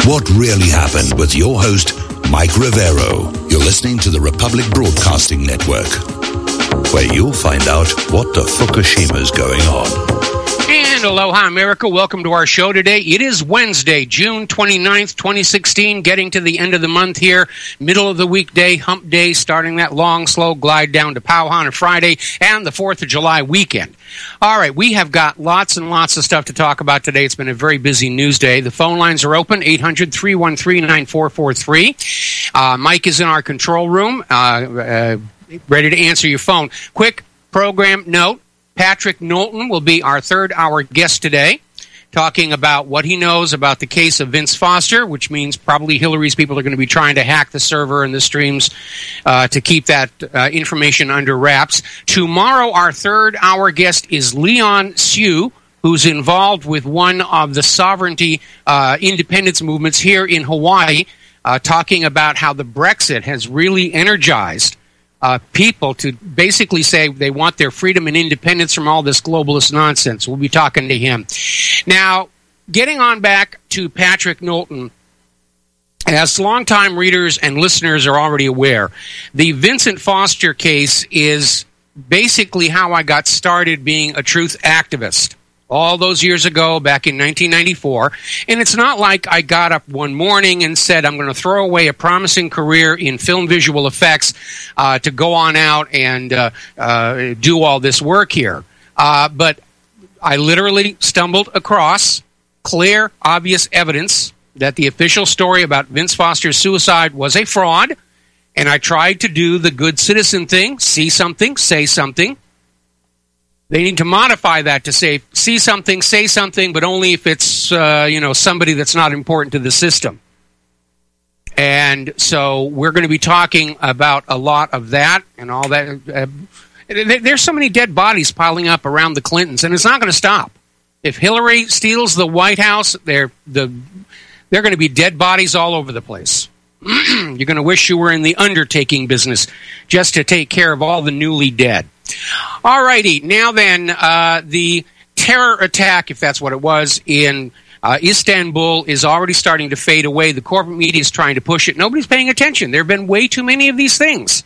What really happened with your host, Mike Rivero. You're listening to the Republic Broadcasting Network, where you'll find out what the Fukushima's going on. And aloha, America. Welcome to our show today. It is Wednesday, June 29th, 2016, getting to the end of the month here, middle of the weekday, hump day, starting that long, slow glide down to Powhatan Friday and the 4th of July weekend. All right, we have got lots and lots of stuff to talk about today. It's been a very busy news day. The phone lines are open, 800-313-9443. Mike is in our control room, ready to answer your phone. Quick program note. Patrick Knowlton will be our third-hour guest today, talking about what he knows about the case of Vince Foster, which means probably Hillary's people are going to be trying to hack the server and the streams to keep that information under wraps. Tomorrow, our third-hour guest is Leon Siu, who's involved with one of the sovereignty independence movements here in Hawaii, talking about how the Brexit has really energized people to basically say they want their freedom and independence from all this globalist nonsense. We'll be talking to him. Now, getting on back to Patrick Knowlton, as longtime readers and listeners are already aware, the Vincent Foster case is basically how I got started being a truth activist. All those years ago, back in 1994, and it's not like I got up one morning and said, I'm going to throw away a promising career in film visual effects to go on out and do all this work here. But I literally stumbled across clear, obvious evidence that the official story about Vince Foster's suicide was a fraud, and I tried to do the good citizen thing, see something, say something. They need to modify that to say, see something, say something, but only if it's, somebody that's not important to the system. And so we're going to be talking about a lot of that and all that. There's so many dead bodies piling up around the Clintons, and it's not going to stop. If Hillary steals the White House, they're going to be dead bodies all over the place. You're going to wish you were in the undertaking business just to take care of all the newly dead. All righty, now then, the terror attack, if that's what it was, in Istanbul is already starting to fade away. The corporate media is trying to push it. Nobody's paying attention. There have been way too many of these things.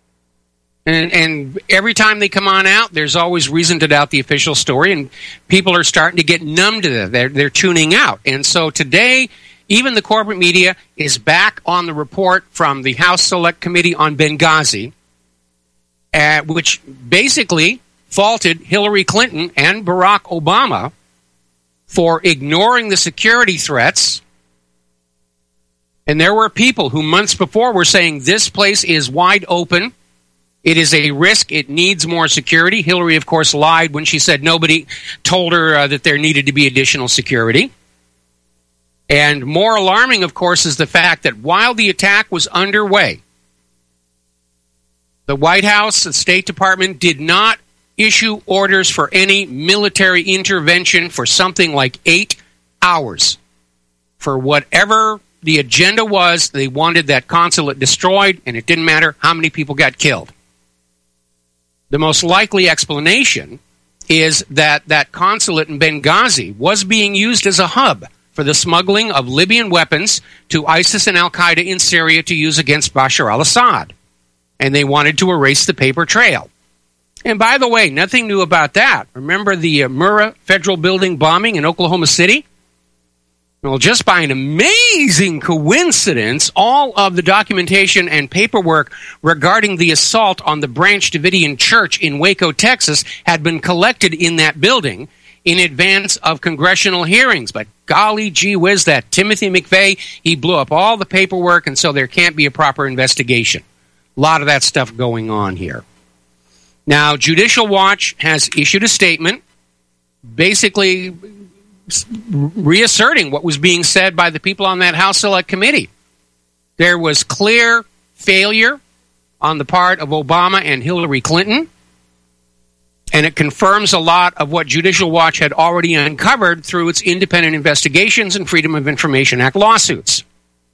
And every time they come on out, there's always reason to doubt the official story, and people are starting to get numb to that. They're tuning out. And so today, even the corporate media is back on the report from the House Select Committee on Benghazi, which basically faulted Hillary Clinton and Barack Obama for ignoring the security threats. And there were people who months before were saying this place is wide open. It is a risk. It needs more security. Hillary, of course, lied when she said nobody told her that there needed to be additional security. And more alarming, of course, is the fact that while the attack was underway, the White House, the State Department did not issue orders for any military intervention for something like 8 hours. For whatever the agenda was, they wanted that consulate destroyed, and it didn't matter how many people got killed. The most likely explanation is that that consulate in Benghazi was being used as a hub for the smuggling of Libyan weapons to ISIS and Al-Qaeda in Syria to use against Bashar al-Assad. And they wanted to erase the paper trail. And by the way, nothing new about that. Remember the Murrah Federal Building bombing in Oklahoma City? Well, just by an amazing coincidence, all of the documentation and paperwork regarding the assault on the Branch Davidian Church in Waco, Texas, had been collected in that building in advance of congressional hearings. But golly gee whiz, that Timothy McVeigh, he blew up all the paperwork, and so there can't be a proper investigation. A lot of that stuff going on here. Now, Judicial Watch has issued a statement basically reasserting what was being said by the people on that House Select Committee. There was clear failure on the part of Obama and Hillary Clinton, and it confirms a lot of what Judicial Watch had already uncovered through its independent investigations and Freedom of Information Act lawsuits.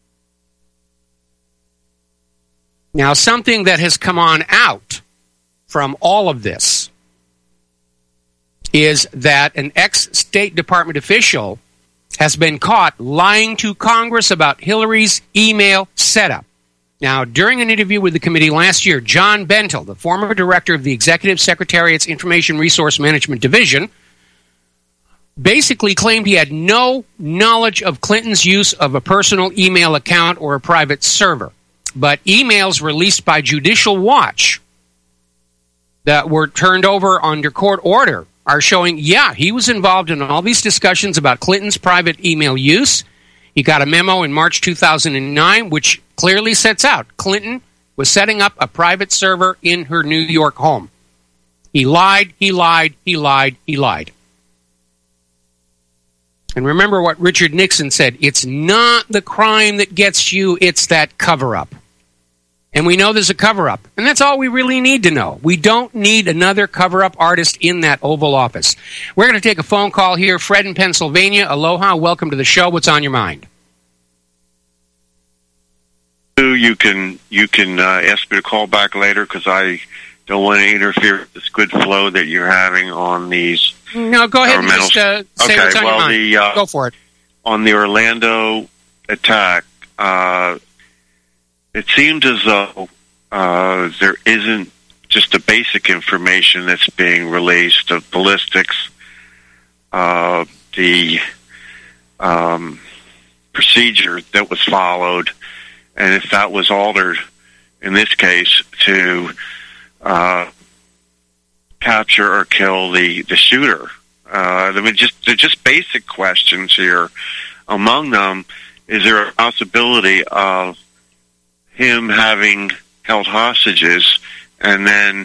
Now, something that has come on out from all of this is that an ex-State Department official has been caught lying to Congress about Hillary's email setup. Now, during an interview with the committee last year, John Bentel, the former director of the Executive Secretariat's Information Resource Management Division, basically claimed he had no knowledge of Clinton's use of a personal email account or a private server. But emails released by Judicial Watch that were turned over under court order are showing, he was involved in all these discussions about Clinton's private email use. He got a memo in March 2009, which clearly sets out Clinton was setting up a private server in her New York home. He lied, he lied, he lied, he lied. And remember what Richard Nixon said, it's not the crime that gets you, it's that cover-up. And we know there's a cover-up. And that's all we really need to know. We don't need another cover-up artist in that Oval Office. We're going to take a phone call here. Fred in Pennsylvania. Aloha. Welcome to the show. What's on your mind? You can ask me to call back later because I don't want to interfere with this good flow that you're having on these. No, go ahead and just say what's on your mind. Go for it. On the Orlando attack, it seems as though there isn't just the basic information that's being released of ballistics, the procedure that was followed, and if that was altered in this case to capture or kill the shooter. They're just basic questions here. Among them, is there a possibility of him having held hostages and then,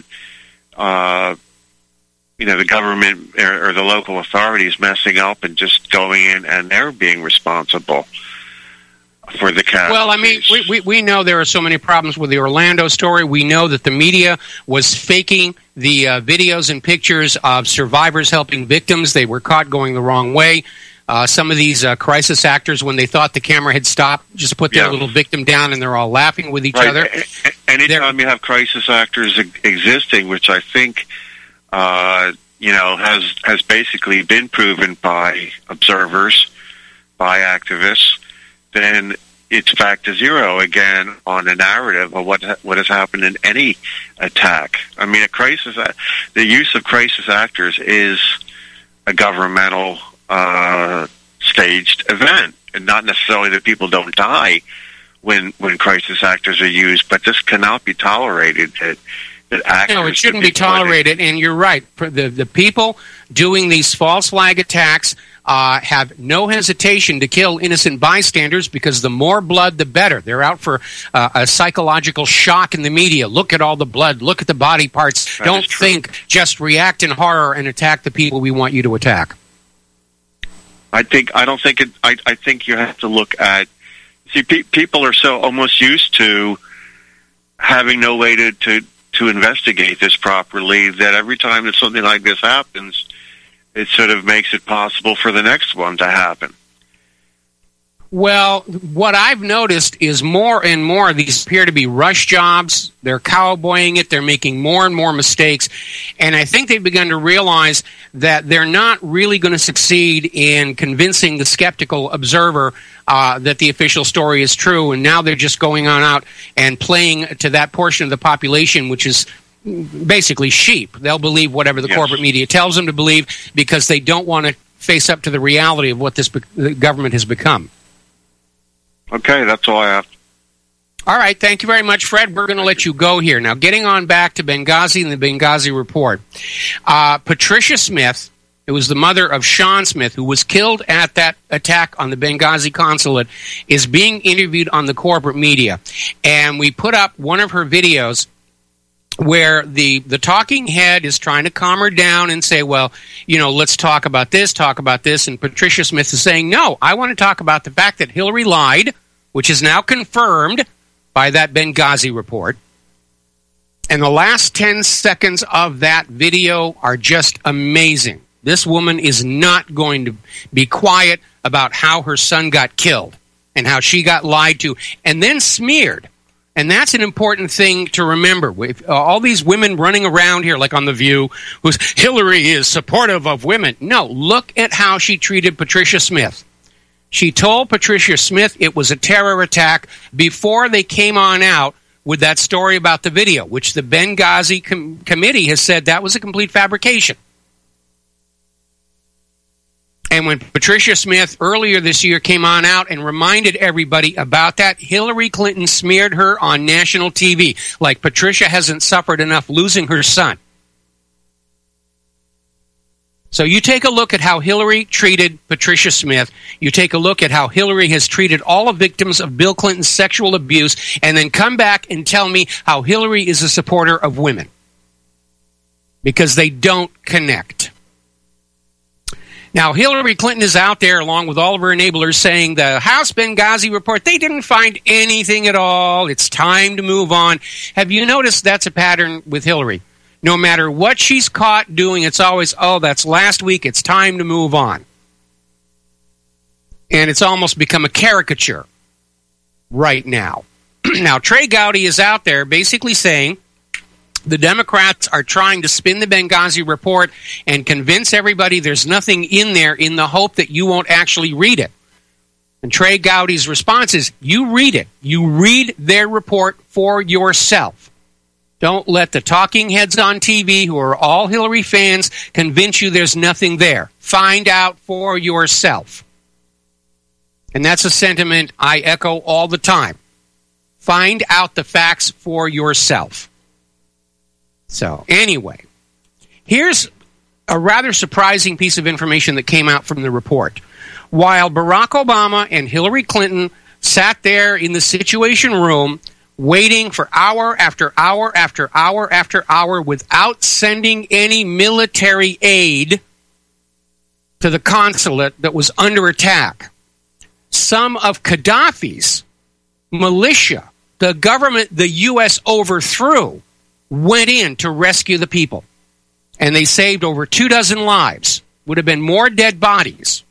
the government or the local authorities messing up and just going in and they're being responsible for the casualties? Well, I mean, we know there are so many problems with the Orlando story. We know that the media was faking the videos and pictures of survivors helping victims. They were caught going the wrong way. Some of these crisis actors, when they thought the camera had stopped, just put their little victim down and they're all laughing with each other. Anytime you have crisis actors existing, which I think has basically been proven by observers, by activists, then it's back to zero again on the narrative of what has happened in any attack. I mean, the use of crisis actors is a governmental staged event, and not necessarily that people don't die when crisis actors are used, but this cannot be tolerated. That actors, no, it shouldn't be tolerated, and you're right. The people doing these false flag attacks have no hesitation to kill innocent bystanders because the more blood, the better. They're out for a psychological shock in the media. Look at all the blood. Look at the body parts. Don't think, just react in horror and attack the people we want you to attack. I think you have to look at. See, people are so almost used to having no way to investigate this properly that every time that something like this happens, it sort of makes it possible for the next one to happen. Well, what I've noticed is more and more of these appear to be rush jobs. They're cowboying it. They're making more and more mistakes. And I think they've begun to realize that they're not really going to succeed in convincing the skeptical observer that the official story is true. And now they're just going on out and playing to that portion of the population, which is basically sheep. They'll believe whatever the corporate media tells them to believe because they don't want to face up to the reality of what the government has become. Okay, that's all I have. All right, thank you very much, Fred. We're going to let you go here. Now, getting on back to Benghazi and the Benghazi report. Patricia Smith, who was the mother of Sean Smith, who was killed at that attack on the Benghazi consulate, is being interviewed on the corporate media. And we put up one of her videos where the talking head is trying to calm her down and say, well, let's talk about this. And Patricia Smith is saying, no, I want to talk about the fact that Hillary lied, which is now confirmed by that Benghazi report. And the last 10 seconds of that video are just amazing. This woman is not going to be quiet about how her son got killed and how she got lied to and then smeared. And that's an important thing to remember. With all these women running around here, like on The View, who's Hillary is supportive of women. No, look at how she treated Patricia Smith. She told Patricia Smith it was a terror attack before they came on out with that story about the video, which the Benghazi committee has said that was a complete fabrication. And when Patricia Smith earlier this year came on out and reminded everybody about that, Hillary Clinton smeared her on national TV, like Patricia hasn't suffered enough losing her son. So you take a look at how Hillary treated Patricia Smith. You take a look at how Hillary has treated all the victims of Bill Clinton's sexual abuse, and then come back and tell me how Hillary is a supporter of women. Because they don't connect. Now, Hillary Clinton is out there, along with all of her enablers, saying the House Benghazi report, they didn't find anything at all. It's time to move on. Have you noticed that's a pattern with Hillary? No matter what she's caught doing, it's always, oh, that's last week. It's time to move on. And it's almost become a caricature right now. Now, Trey Gowdy is out there basically saying the Democrats are trying to spin the Benghazi report and convince everybody there's nothing in there in the hope that you won't actually read it. And Trey Gowdy's response is, you read it. You read their report for yourself. Don't let the talking heads on TV, who are all Hillary fans, convince you there's nothing there. Find out for yourself. And that's a sentiment I echo all the time. Find out the facts for yourself. So, anyway, here's a rather surprising piece of information that came out from the report. While Barack Obama and Hillary Clinton sat there in the Situation Room waiting for hour after hour after hour after hour without sending any military aid to the consulate that was under attack, some of Gaddafi's militia, the government the U.S. overthrew, went in to rescue the people. And they saved over 24 lives. Would have been more dead bodies.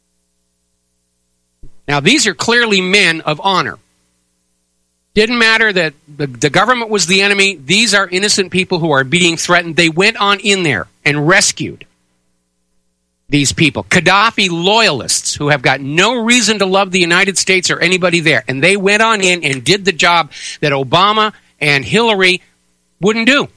Now, these are clearly men of honor. Didn't matter that the government was the enemy. These are innocent people who are being threatened. They went on in there and rescued these people. Gaddafi loyalists who have got no reason to love the United States or anybody there. And they went on in and did the job that Obama and Hillary wouldn't do.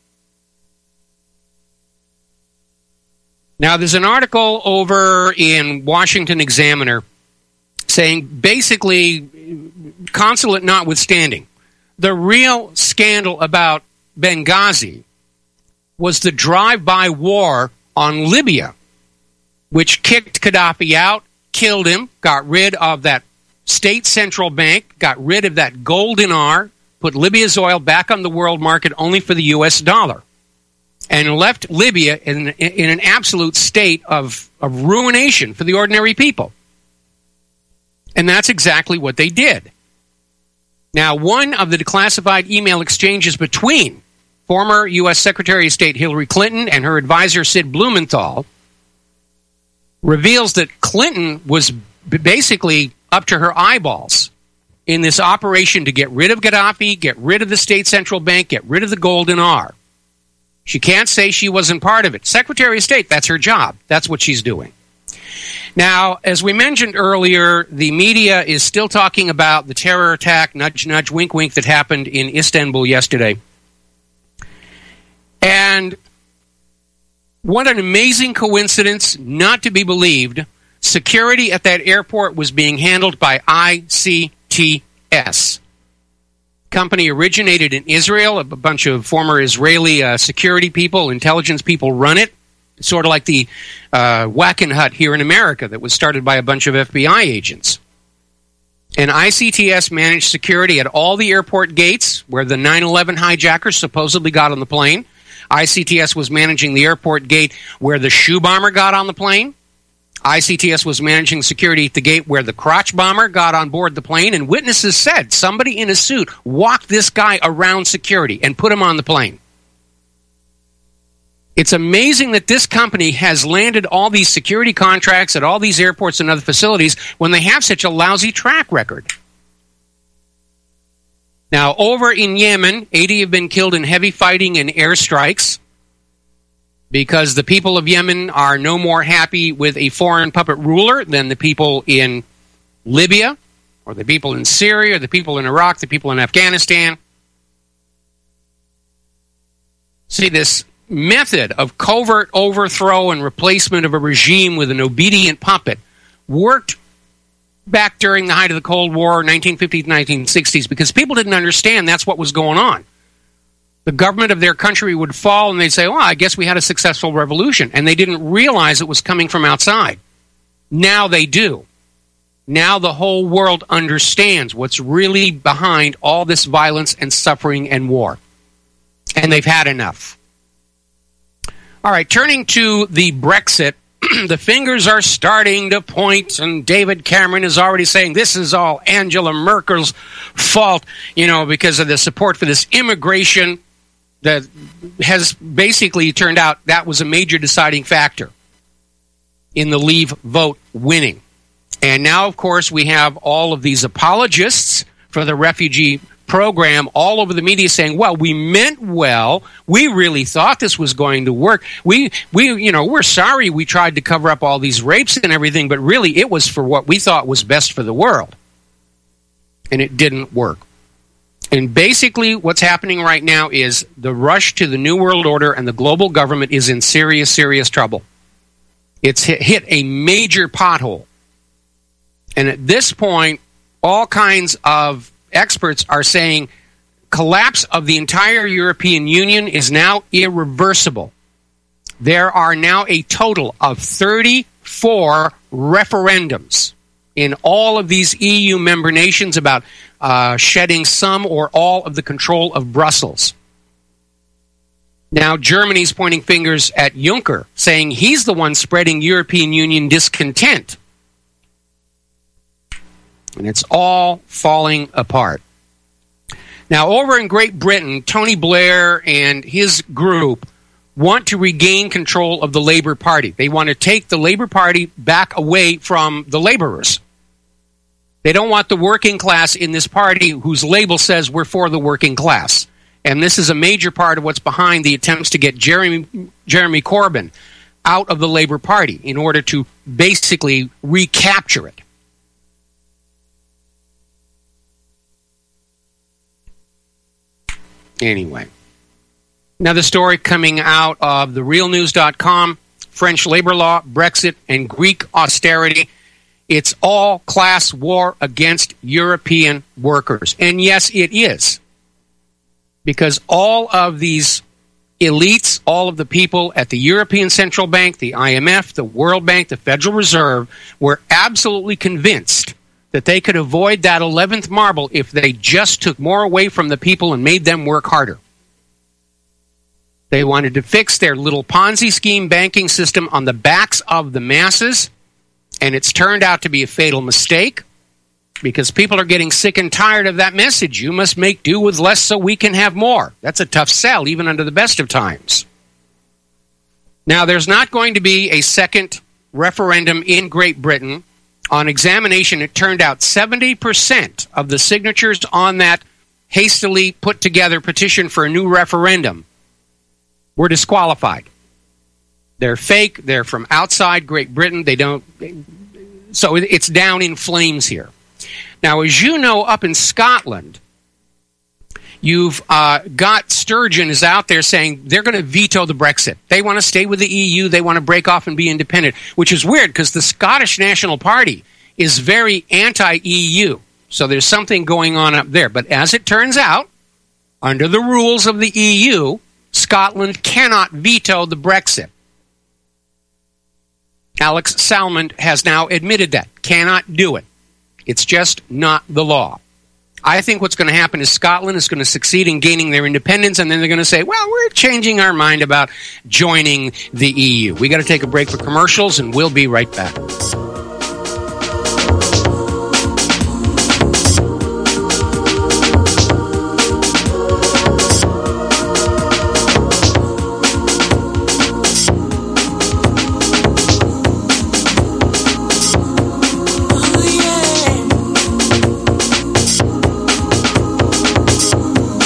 Now, there's an article over in Washington Examiner saying, basically, consulate notwithstanding, the real scandal about Benghazi was the drive-by war on Libya, which kicked Gaddafi out, killed him, got rid of that state central bank, got rid of that gold dinar, put Libya's oil back on the world market only for the U.S. dollar, and left Libya in an absolute state of ruination for the ordinary people. And that's exactly what they did. Now, one of the declassified email exchanges between former U.S. Secretary of State Hillary Clinton and her advisor Sid Blumenthal reveals that Clinton was basically up to her eyeballs in this operation to get rid of Gaddafi, get rid of the state central bank, get rid of the gold dinar. She can't say she wasn't part of it. Secretary of State, that's her job. That's what she's doing. Now, as we mentioned earlier, the media is still talking about the terror attack, nudge, nudge, wink, wink, that happened in Istanbul yesterday. And what an amazing coincidence, not to be believed. Security at that airport was being handled by ICTS. Company originated in Israel. A bunch of former Israeli security people, intelligence people run it. Sort of like the Wackenhut here in America that was started by a bunch of FBI agents. And ICTS managed security at all the airport gates where the 9/11 hijackers supposedly got on the plane. ICTS was managing the airport gate where the shoe bomber got on the plane. ICTS was managing security at the gate where the crotch bomber got on board the plane. And witnesses said somebody in a suit walked this guy around security and put him on the plane. It's amazing that this company has landed all these security contracts at all these airports and other facilities when they have such a lousy track record. Now, over in Yemen, 80 have been killed in heavy fighting and airstrikes because the people of Yemen are no more happy with a foreign puppet ruler than the people in Libya, or the people in Syria, or the people in Iraq, the people in Afghanistan. See, this method of covert overthrow and replacement of a regime with an obedient puppet worked back during the height of the Cold War, 1950s, 1960s, because people didn't understand that's what was going on. The government of their country would fall, and they'd say, well, I guess we had a successful revolution. And they didn't realize it was coming from outside. Now they do. Now the whole world understands what's really behind all this violence and suffering and war. And they've had enough. All right, turning to the Brexit, the fingers are starting to point, and David Cameron is already saying this is all Angela Merkel's fault, because of the support for this immigration that has basically turned out that was a major deciding factor in the Leave vote winning. And now, of course, we have all of these apologists for the refugee program all over the media saying, well, we meant well. We really thought this was going to work. We're sorry we tried to cover up all these rapes and everything, but really it was for what we thought was best for the world. And it didn't work. And basically what's happening right now is the rush to the New World Order and the global government is in serious, serious trouble. It's hit a major pothole. And at this point, all kinds of experts are saying collapse of the entire European Union is now irreversible. There are now a total of 34 referendums in all of these EU member nations about shedding some or all of the control of Brussels. Now Germany's pointing fingers at Juncker, saying he's the one spreading European Union discontent. And it's all falling apart. Now, over in Great Britain, Tony Blair and his group want to regain control of the Labour Party. They want to take the Labour Party back away from the labourers. They don't want the working class in this party whose label says we're for the working class. And this is a major part of what's behind the attempts to get Jeremy Corbyn out of the Labour Party in order to basically recapture it. Anyway, another story coming out of therealnews.com, French labor law, Brexit, and Greek austerity. It's all class war against European workers. And yes, it is. Because all of these elites, all of the people at the European Central Bank, the IMF, the World Bank, the Federal Reserve, were absolutely convinced that they could avoid that 11th marble if they just took more away from the people and made them work harder. They wanted to fix their little Ponzi scheme banking system on the backs of the masses, and it's turned out to be a fatal mistake because people are getting sick and tired of that message. You must make do with less so we can have more. That's a tough sell, even under the best of times. Now, there's not going to be a second referendum in Great Britain. On examination, it turned out 70% of the signatures on that hastily put together petition for a new referendum were disqualified. They're fake. They're from outside Great Britain. So it's down in flames here. Now, as you know, up in Scotland, you've got Sturgeon is out there saying they're going to veto the Brexit. They want to stay with the EU. They want to break off and be independent, which is weird because the Scottish National Party is very anti-EU. So there's something going on up there. But as it turns out, under the rules of the EU, Scotland cannot veto the Brexit. Alex Salmond has now admitted that. Cannot do it. It's just not the law. I think what's going to happen is Scotland is going to succeed in gaining their independence, and then they're going to say, well, we're changing our mind about joining the EU. We got to take a break for commercials, and we'll be right back.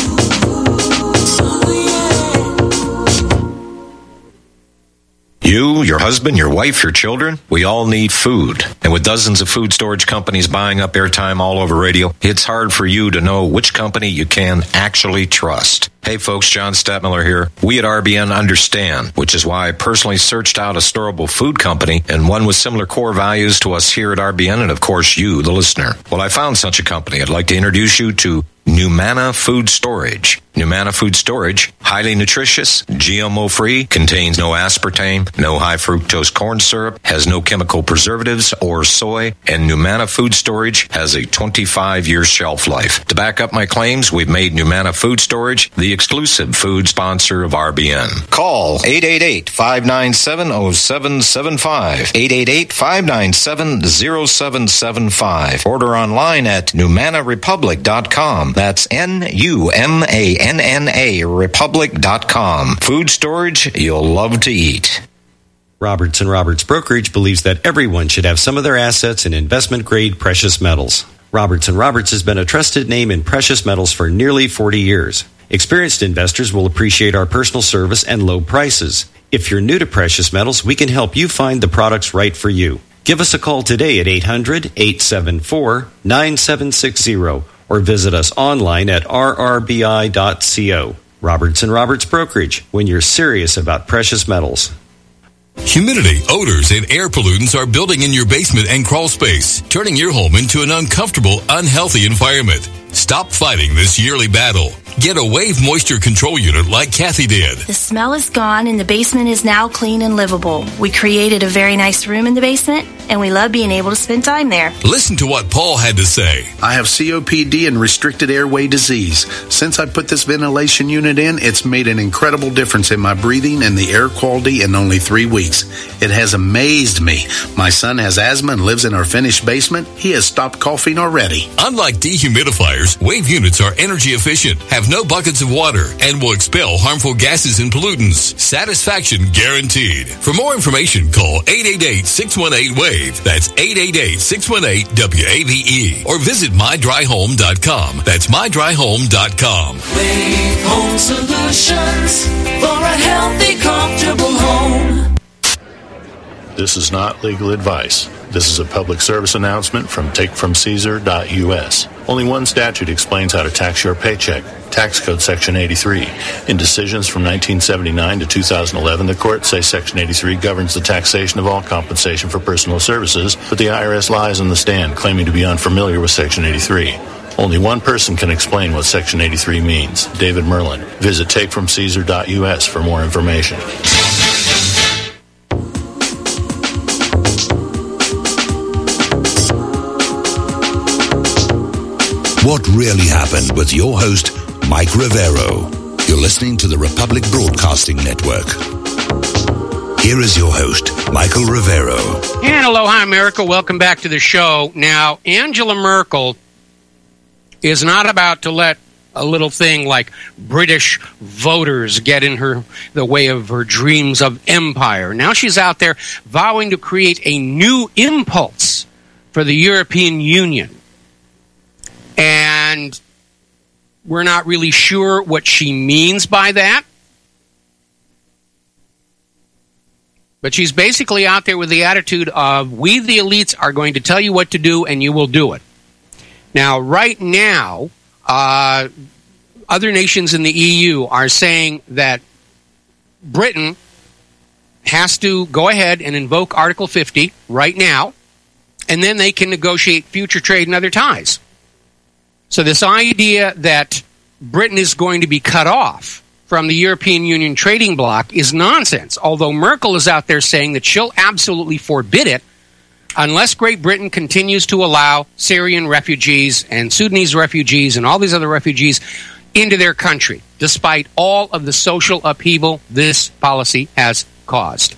You You, your husband, your wife, your children, we all need food. And with dozens of food storage companies buying up airtime all over radio, it's hard for you to know which company you can actually trust. Hey folks, John Stadtmiller here. We at RBN understand, which is why I personally searched out a storable food company and one with similar core values to us here at RBN and of course you, the listener. Well, I found such a company. I'd like to introduce you to Numana Food Storage. Numana Food Storage, highly nutritious, GMO-free, contains no aspartame, no high-fructose corn syrup, has no chemical preservatives or soy, and Numana Food Storage has a 25-year shelf life. To back up my claims, we've made Numana Food Storage the exclusive food sponsor of RBN. Call 888-597-0775, 888-597-0775. Order online at NumanaRepublic.com. That's NUMANNA Republic.com. Food storage you'll love to eat. Roberts & Roberts Brokerage believes that everyone should have some of their assets in investment-grade precious metals. Roberts & Roberts has been a trusted name in precious metals for nearly 40 years. Experienced investors will appreciate our personal service and low prices. If you're new to precious metals, we can help you find the products right for you. Give us a call today at 800-874-9760 or visit us online at rrbi.co. Roberts & Roberts Brokerage, when you're serious about precious metals. Humidity, odors, and air pollutants are building in your basement and crawl space, turning your home into an uncomfortable, unhealthy environment. Stop fighting this yearly battle. Get a Wave Moisture Control Unit like Kathy did. The smell is gone and the basement is now clean and livable. We created a very nice room in the basement and we love being able to spend time there. Listen to what Paul had to say. I have COPD and restricted airway disease. Since I put this ventilation unit in, it's made an incredible difference in my breathing and the air quality in only 3 weeks. It has amazed me. My son has asthma and lives in our finished basement. He has stopped coughing already. Unlike dehumidifiers, Wave units are energy efficient, have no buckets of water, and will expel harmful gases and pollutants. Satisfaction guaranteed. For more information, call 888-618-WAVE. That's 888-618-WAVE. Or visit mydryhome.com. That's mydryhome.com. Wave Home Solutions for a healthy, comfortable home. This is not legal advice. This is a public service announcement from takefromcaesar.us. Only one statute explains how to tax your paycheck, Tax Code Section 83. In decisions from 1979 to 2011, the courts say Section 83 governs the taxation of all compensation for personal services, but the IRS lies on the stand, claiming to be unfamiliar with Section 83. Only one person can explain what Section 83 means, David Merlin. Visit takefromcaesar.us for more information. What really happened with your host, Mike Rivero. You're listening to the Republic Broadcasting Network. Here is your host, Michael Rivero. And aloha, America. Welcome back to the show. Now, Angela Merkel is not about to let a little thing like British voters get in the way of her dreams of empire. Now she's out there vowing to create a new impulse for the European Union. And we're not really sure what she means by that. But she's basically out there with the attitude of, we the elites are going to tell you what to do and you will do it. Now, right now, other nations in the EU are saying that Britain has to go ahead and invoke Article 50 right now, and then they can negotiate future trade and other ties. So this idea that Britain is going to be cut off from the European Union trading bloc is nonsense, although Merkel is out there saying that she'll absolutely forbid it unless Great Britain continues to allow Syrian refugees and Sudanese refugees and all these other refugees into their country, despite all of the social upheaval this policy has caused.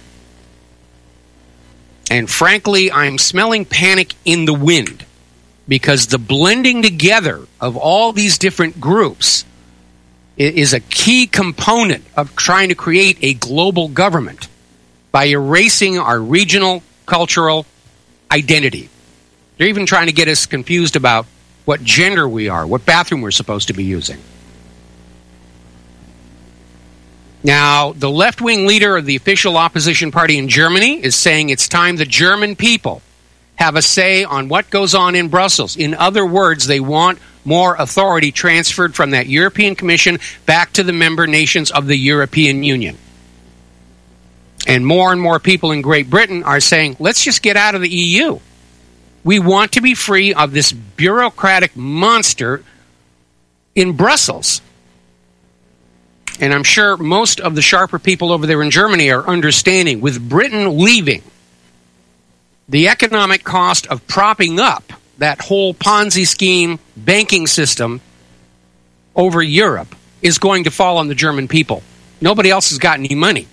And frankly, I'm smelling panic in the wind, because the blending together of all these different groups is a key component of trying to create a global government by erasing our regional cultural identity. They're even trying to get us confused about what gender we are, what bathroom we're supposed to be using. Now, the left-wing leader of the official opposition party in Germany is saying it's time the German people have a say on what goes on in Brussels. In other words, they want more authority transferred from that European Commission back to the member nations of the European Union. And more people in Great Britain are saying, let's just get out of the EU. We want to be free of this bureaucratic monster in Brussels. And I'm sure most of the sharper people over there in Germany are understanding, with Britain leaving, the economic cost of propping up that whole Ponzi scheme banking system over Europe is going to fall on the German people. Nobody else has got any money.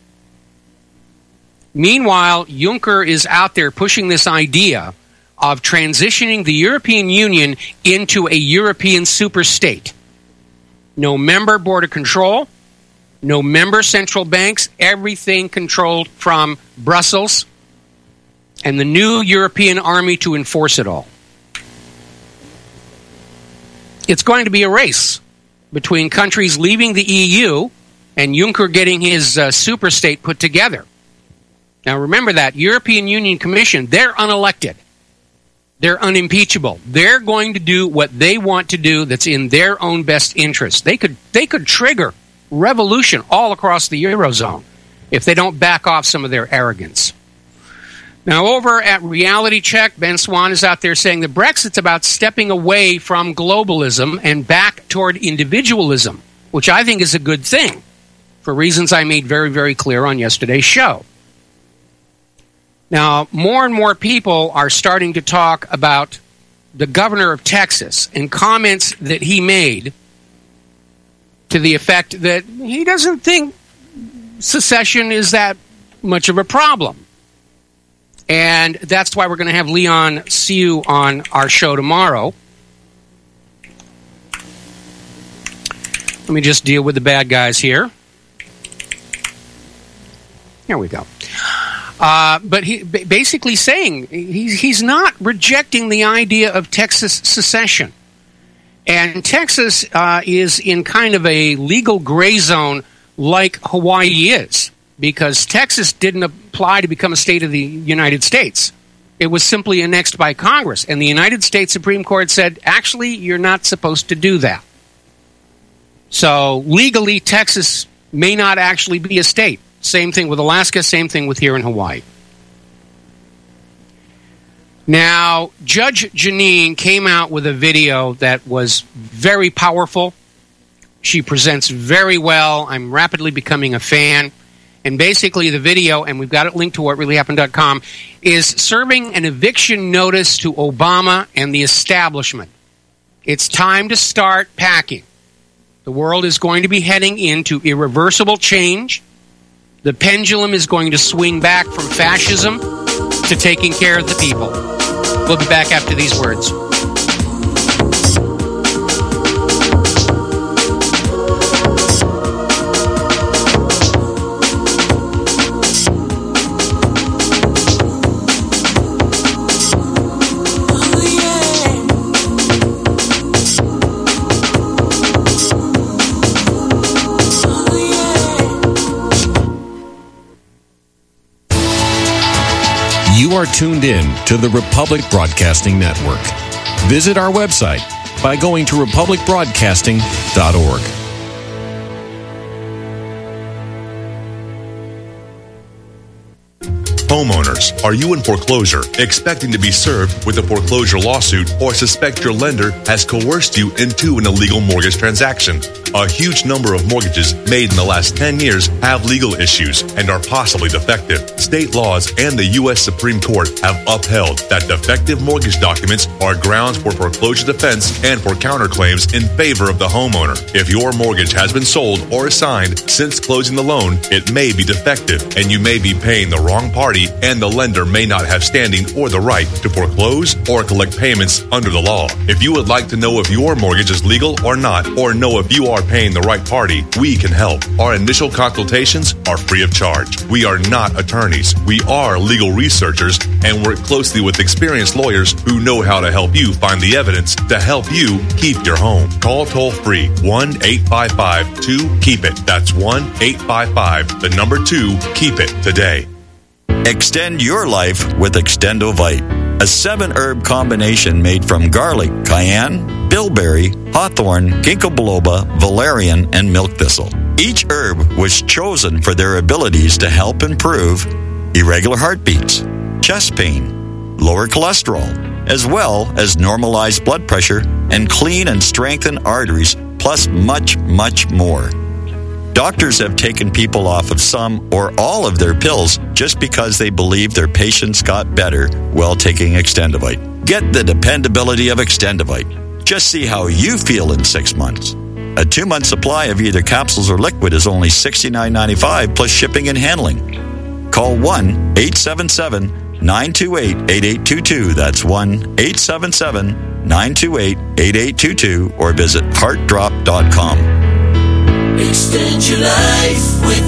Meanwhile, Juncker is out there pushing this idea of transitioning the European Union into a European superstate. No member border control, no member central banks, everything controlled from Brussels, and the new European army to enforce it all. It's going to be a race between countries leaving the EU and Juncker getting his superstate put together. Now remember that European Union Commission, they're unelected. They're unimpeachable. They're going to do what they want to do that's in their own best interest. They could trigger revolution all across the Eurozone if they don't back off some of their arrogance. Now, over at Reality Check, Ben Swan is out there saying that Brexit's about stepping away from globalism and back toward individualism, which I think is a good thing, for reasons I made very, very clear on yesterday's show. Now, more and more people are starting to talk about the governor of Texas and comments that he made to the effect that he doesn't think secession is that much of a problem. And that's why we're going to have Leon Siu on our show tomorrow. Let me just deal with the bad guys here. Here we go. But he basically saying he's not rejecting the idea of Texas secession. And Texas is in kind of a legal gray zone like Hawaii is, because Texas didn't apply to become a state of the United States. It was simply annexed by Congress. And the United States Supreme Court said, actually, you're not supposed to do that. So legally, Texas may not actually be a state. Same thing with Alaska, same thing with here in Hawaii. Now, Judge Jeanine came out with a video that was very powerful. She presents very well. I'm rapidly becoming a fan. And basically the video, and we've got it linked to whatreallyhappened.com, is serving an eviction notice to Obama and the establishment. It's time to start packing. The world is going to be heading into irreversible change. The pendulum is going to swing back from fascism to taking care of the people. We'll be back after these words. You are tuned in to the Republic Broadcasting Network. Visit our website by going to republicbroadcasting.org. Homeowners, are you in foreclosure, expecting to be served with a foreclosure lawsuit, or suspect your lender has coerced you into an illegal mortgage transaction? A huge number of mortgages made in the last 10 years have legal issues and are possibly defective. State laws and the U.S. Supreme Court have upheld that defective mortgage documents are grounds for foreclosure defense and for counterclaims in favor of the homeowner. If your mortgage has been sold or assigned since closing the loan, it may be defective and you may be paying the wrong party, and the lender may not have standing or the right to foreclose or collect payments under the law. If you would like to know if your mortgage is legal or not, or know if you are are paying the right party, we can help. Our initial consultations are free of charge. We are not attorneys. We are legal researchers and work closely with experienced lawyers who know how to help you find the evidence to help you keep your home. Call toll-free 1-855-2-KEEP-IT. That's 1-855-2-KEEP-IT today. Extend your life with Extendovite, a 7-herb combination made from garlic, cayenne, bilberry, hawthorn, ginkgo biloba, valerian, and milk thistle. Each herb was chosen for their abilities to help improve irregular heartbeats, chest pain, lower cholesterol, as well as normalize blood pressure and clean and strengthen arteries, plus much, much more. Doctors have taken people off of some or all of their pills just because they believe their patients got better while taking Extendovite. Get the dependability of Extendovite. Just see how you feel in 6 months. A 2-month supply of either capsules or liquid is only $69.95 plus shipping and handling. Call 1-877-928-8822. That's 1-877-928-8822 or visit heartdrop.com. Extend your life with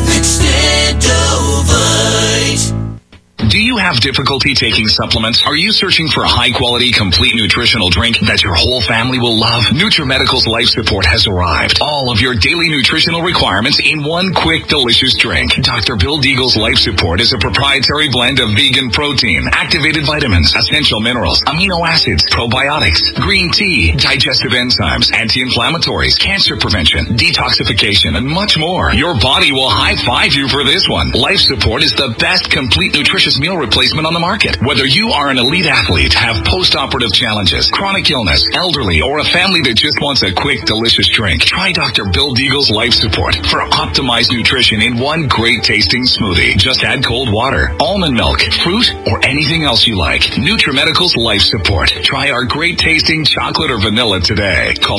Extendovite. Do you have difficulty taking supplements? Are you searching for a high-quality, complete nutritional drink that your whole family will love? NutriMedical's Life Support has arrived. All of your daily nutritional requirements in one quick, delicious drink. Dr. Bill Deagle's Life Support is a proprietary blend of vegan protein, activated vitamins, essential minerals, amino acids, probiotics, green tea, digestive enzymes, anti-inflammatories, cancer prevention, detoxification, and much more. Your body will high-five you for this one. Life Support is the best complete nutritious meal replacement on the market. Whether you are an elite athlete, have post-operative challenges, chronic illness, elderly, or a family that just wants a quick, delicious drink, try Dr. Bill Deagle's Life Support for optimized nutrition in one great tasting smoothie. Just add cold water, almond milk, fruit, or anything else you like. NutriMedical's Life Support. Try our great tasting chocolate or vanilla today. Call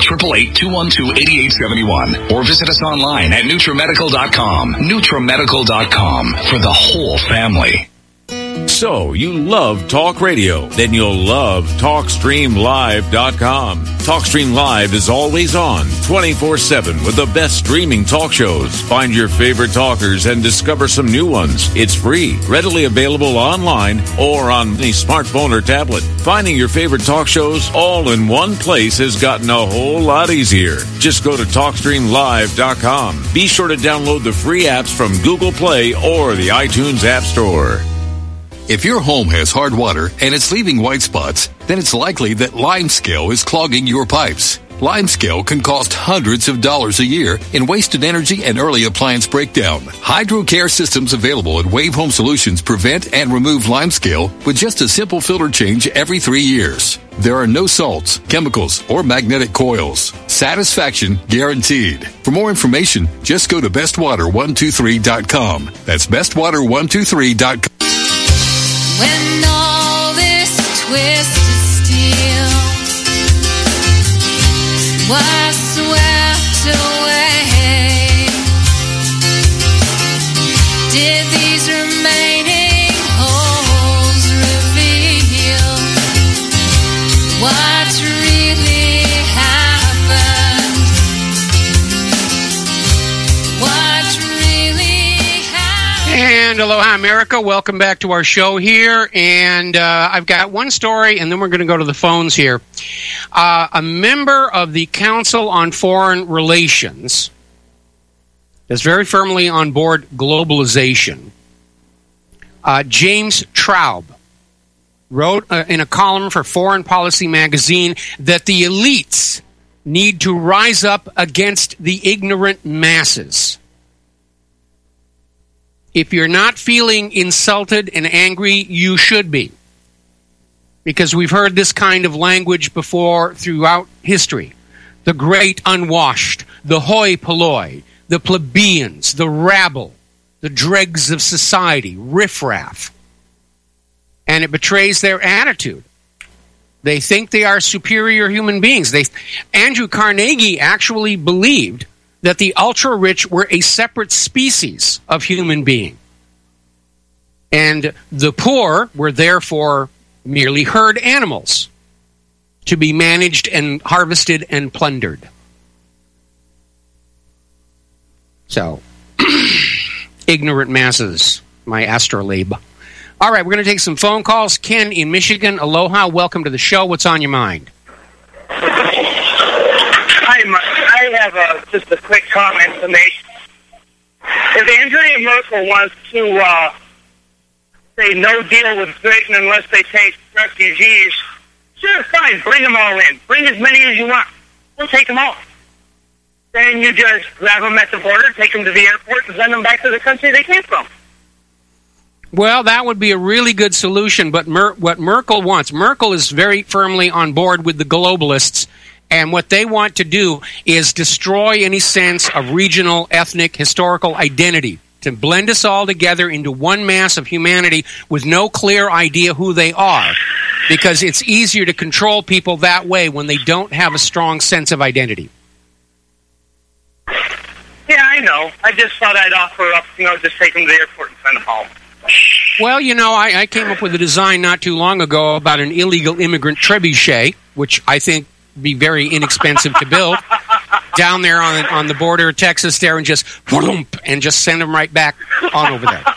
888-212-8871 or visit us online at NutriMedical.com. NutriMedical.com for the whole family. So, you love talk radio? Then you'll love TalkStreamLive.com. TalkStream Live is always on, 24/7 with the best streaming talk shows. Find your favorite talkers and discover some new ones. It's free, readily available online or on any smartphone or tablet. Finding your favorite talk shows all in one place has gotten a whole lot easier. Just go to TalkStreamLive.com. Be sure to download the free apps from Google Play or the iTunes App Store. If your home has hard water and it's leaving white spots, then it's likely that limescale is clogging your pipes. Limescale can cost hundreds of dollars a year in wasted energy and early appliance breakdown. HydroCare systems available at Wave Home Solutions prevent and remove limescale with just a simple filter change every 3 years. There are no salts, chemicals, or magnetic coils. Satisfaction guaranteed. For more information, just go to bestwater123.com. That's bestwater123.com. When all this twisted steel was swept away, did these remaining holes reveal what really happened? What really happened? And aloha, America. Welcome back to our show here. And I've got one story, and then we're going to go to the phones here. A member of the Council on Foreign Relations is very firmly on board globalization. James Traub wrote in a column for Foreign Policy magazine that the elites need to rise up against the ignorant masses. If you're not feeling insulted and angry, you should be. Because we've heard this kind of language before throughout history. The great unwashed, the hoi polloi, the plebeians, the rabble, the dregs of society, riffraff. And it betrays their attitude. They think they are superior human beings. Andrew Carnegie actually believed that the ultra-rich were a separate species of human being. And the poor were therefore merely herd animals to be managed and harvested and plundered. So, ignorant masses, my astrolabe. All right, we're going to take some phone calls. Ken in Michigan, aloha. Welcome to the show. What's on your mind? I have just a quick comment to make. If Angela Merkel wants to say no deal with Britain unless they take refugees, sure, fine, bring them all in. Bring as many as you want. We'll take them all. Then you just grab them at the border, take them to the airport, and send them back to the country they came from. Well, that would be a really good solution, but what Merkel wants, Merkel is very firmly on board with the globalists, and what they want to do is destroy any sense of regional, ethnic, historical identity, to blend us all together into one mass of humanity with no clear idea who they are, because it's easier to control people that way when they don't have a strong sense of identity. Yeah, I know. I just thought I'd offer up, just take them to the airport and send them home. Well, I came up with a design not too long ago about an illegal immigrant trebuchet, which I think would be very inexpensive to build, down there on the border of Texas there, and just send them right back on over there.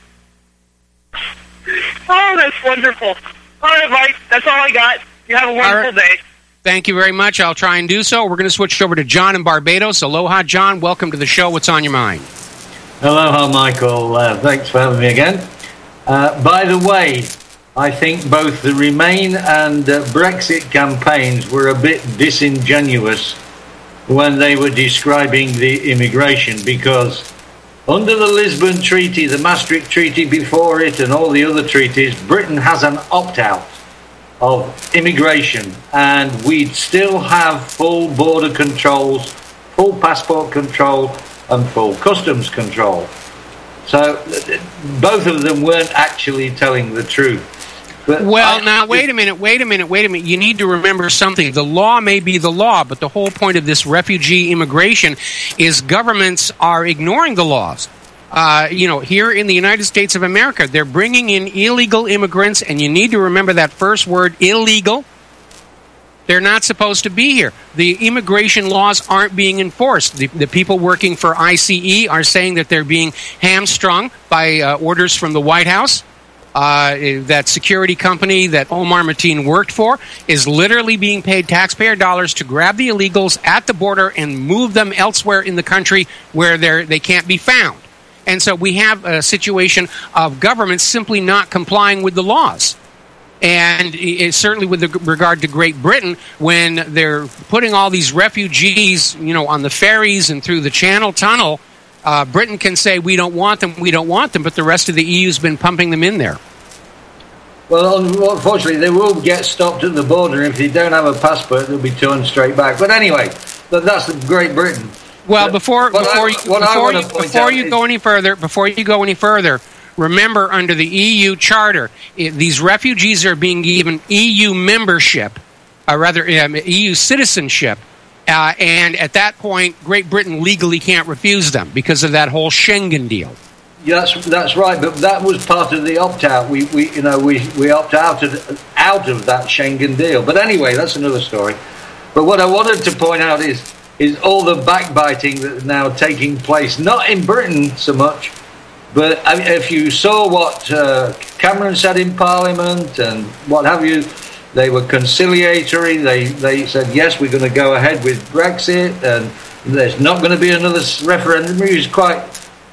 Oh, that's wonderful. All right, Mike, that's all I got. You have a wonderful day. Thank you very much. I'll try and do so. We're going to switch over to John in Barbados. Aloha, John. Welcome to the show. What's on your mind? Aloha, Michael. Thanks for having me again. By the way, I think both the Remain and Brexit campaigns were a bit disingenuous when they were describing the immigration, because under the Lisbon Treaty, the Maastricht Treaty before it, and all the other treaties, Britain has an opt-out of immigration, and we'd still have full border controls, full passport control, and full customs control. So both of them weren't actually telling the truth. But now, wait a minute. You need to remember something. The law may be the law, but the whole point of this refugee immigration is governments are ignoring the laws. Here in the United States of America, they're bringing in illegal immigrants, and you need to remember that first word, illegal. They're not supposed to be here. The immigration laws aren't being enforced. The people working for ICE are saying that they're being hamstrung by orders from the White House. That security company that Omar Mateen worked for is literally being paid taxpayer dollars to grab the illegals at the border and move them elsewhere in the country where they can't be found. And so we have a situation of governments simply not complying with the laws. And certainly with regard to Great Britain, when they're putting all these refugees, on the ferries and through the Channel Tunnel, Britain can say, we don't want them, but the rest of the EU's been pumping them in there. Well, unfortunately, they will get stopped at the border. If they don't have a passport, they'll be turned straight back. But anyway, that's Great Britain. Well, before you go any further, remember, under the EU Charter, these refugees are being given EU membership, EU citizenship, and at that point, Great Britain legally can't refuse them because of that whole Schengen deal. Yes, that's right, but that was part of the opt-out. We opt out of that Schengen deal. But anyway, that's another story. But what I wanted to point out is all the backbiting that's now taking place, not in Britain so much. But if you saw what Cameron said in Parliament and what have you, they were conciliatory. They said, yes, we're going to go ahead with Brexit, and there's not going to be another referendum. He was quite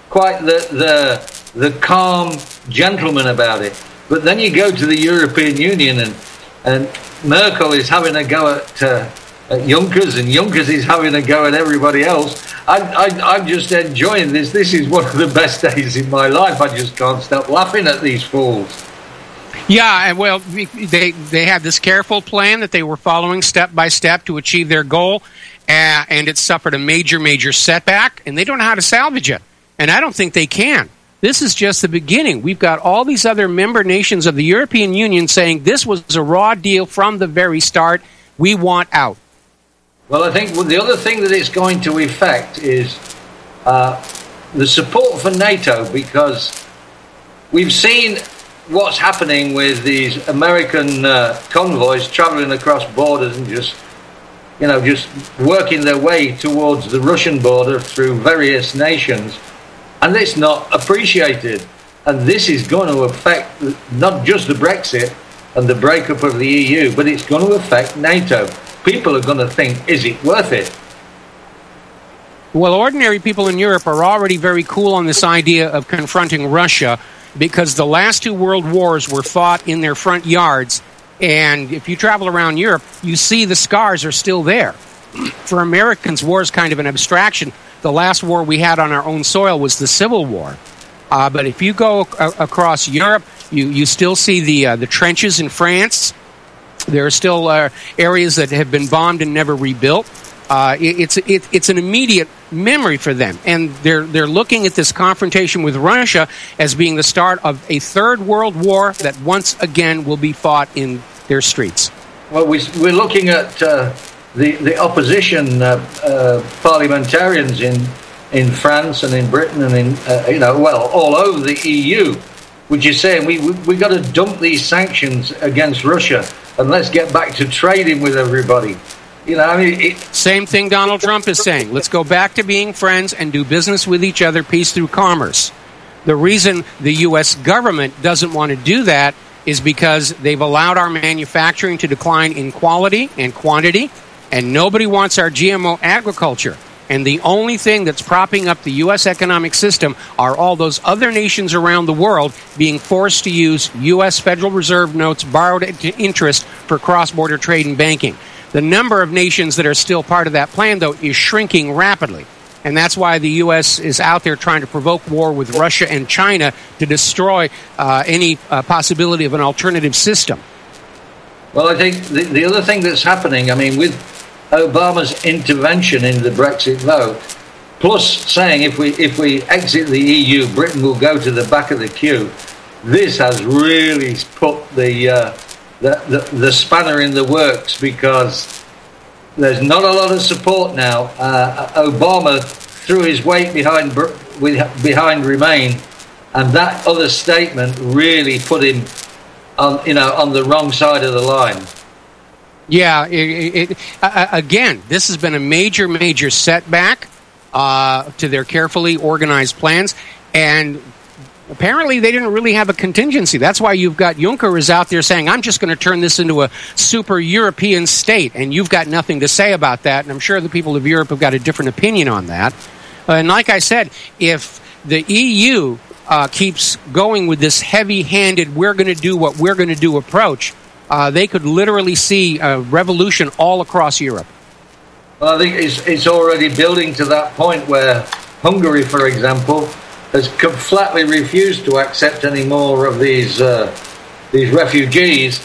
the calm gentleman about it. But then you go to the European Union, and Merkel is having a go at Junckers, and Junckers is having a go at everybody else. I'm just enjoying this. This is one of the best days in my life. I just can't stop laughing at these fools. Yeah, well, they had this careful plan that they were following step by step to achieve their goal, and it suffered a major setback, and they don't know how to salvage it. And I don't think they can. This is just the beginning. We've got all these other member nations of the European Union saying this was a raw deal from the very start. We want out. Well, I think the other thing that it's going to affect is the support for NATO, because we've seen what's happening with these American convoys traveling across borders and just just working their way towards the Russian border through various nations, and it's not appreciated. And this is going to affect not just the Brexit and the breakup of the EU, but it's going to affect NATO. People are going to think, is it worth it? Well, ordinary people in Europe are already very cool on this idea of confronting Russia because the last two world wars were fought in their front yards. And if you travel around Europe, you see the scars are still there. For Americans, war is kind of an abstraction. The last war we had on our own soil was the Civil War. But if you go across Europe, you still see the trenches in France. There are still areas that have been bombed and never rebuilt. It's an immediate memory for them, and they're looking at this confrontation with Russia as being the start of a third world war that once again will be fought in their streets. Well, we're looking at the opposition parliamentarians in France and in Britain and in all over the EU, which is saying we got to dump these sanctions against Russia and let's get back to trading with everybody. Same thing Donald Trump is saying. Let's go back to being friends and do business with each other, peace through commerce. The reason the U.S. government doesn't want to do that is because they've allowed our manufacturing to decline in quality and quantity, and nobody wants our GMO agriculture. And the only thing that's propping up the U.S. economic system are all those other nations around the world being forced to use U.S. Federal Reserve notes borrowed at interest for cross-border trade and banking. The number of nations that are still part of that plan, though, is shrinking rapidly. And that's why the U.S. is out there trying to provoke war with Russia and China to destroy any possibility of an alternative system. Well, I think the other thing that's happening, with Obama's intervention in the Brexit vote, plus saying if we exit the EU, Britain will go to the back of the queue, this has really put the spanner in the works, because there's not a lot of support now. Obama threw his weight behind Remain, and that other statement really put him on the wrong side of the line. Yeah, again, this has been a major setback to their carefully organized plans, and apparently they didn't really have a contingency. That's why you've got Juncker is out there saying, I'm just going to turn this into a super European state, and you've got nothing to say about that, and I'm sure the people of Europe have got a different opinion on that. And like I said, if the EU keeps going with this heavy-handed, we're going to do what we're going to do approach, they could literally see a revolution all across Europe. Well, I think it's already building to that point where Hungary, for example, has flatly refused to accept any more of these refugees.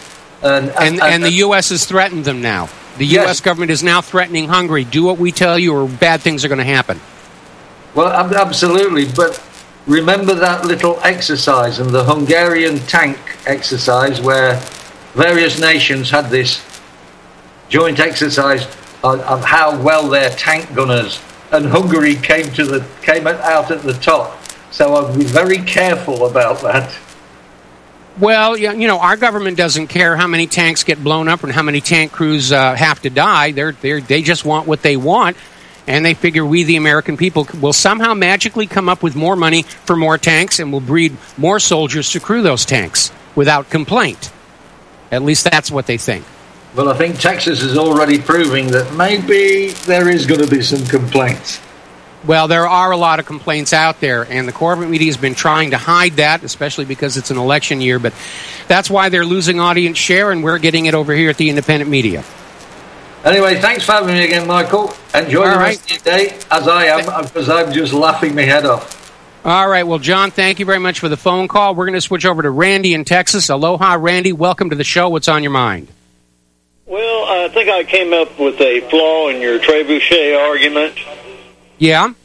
And the U.S. has threatened them now. The U.S. government is now threatening Hungary. Do what we tell you or bad things are going to happen. Well, absolutely. But remember that little exercise and the Hungarian tank exercise where various nations had this joint exercise of how well their tank gunners, and Hungary came out at the top. So I'll be very careful about that. Well, our government doesn't care how many tanks get blown up and how many tank crews have to die. They just want what they want, and they figure we, the American people, will somehow magically come up with more money for more tanks and will breed more soldiers to crew those tanks without complaint. At least that's what they think. Well, I think Texas is already proving that maybe there is going to be some complaints. Well, there are a lot of complaints out there, and the corporate media has been trying to hide that, especially because it's an election year. But that's why they're losing audience share, and we're getting it over here at the independent media. Anyway, thanks for having me again, Michael. Enjoy the rest of your day, as I am, because I'm just laughing my head off. All right. Well, John, thank you very much for the phone call. We're going to switch over to Randy in Texas. Aloha, Randy. Welcome to the show. What's on your mind? Well, I think I came up with a flaw in your trebuchet argument. Yeah?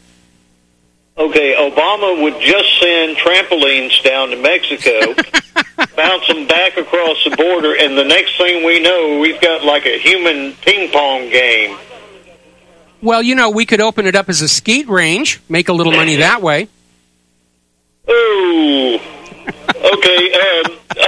Okay, Obama would just send trampolines down to Mexico, bounce them back across the border, and the next thing we know, we've got like a human ping pong game. Well, we could open it up as a skeet range, make a little money that way. Oh, okay.